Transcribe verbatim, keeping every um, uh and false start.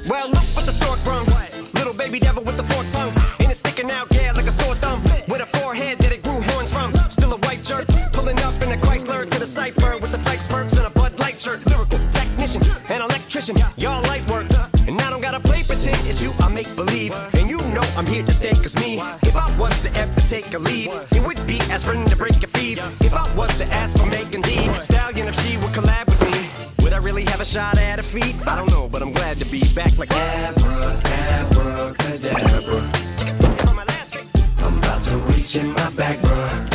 Well, look what the stork brung. Little baby devil with the forked tongue. And it's sticking out, yeah, like a sore thumb. With a forehead that it grew horns from. Still a white jerk, pulling up in a Chrysler to the cipher with the Fikes perks and a Bud Light shirt. Lyrical technician, an electrician, y'all light work. And I don't gotta play pretend, it's you I make believe. And you know I'm here to stay, cause me, if I was to ever take a leave, it would be aspirin to break your fever. If I was to ask for Megan Thee Stallion, if she would collab with me, would I really have a shot at her feet? I don't know, but I'm glad to be back like Abra, Abra, Cadabra. I'm about to reach in my back, bruh.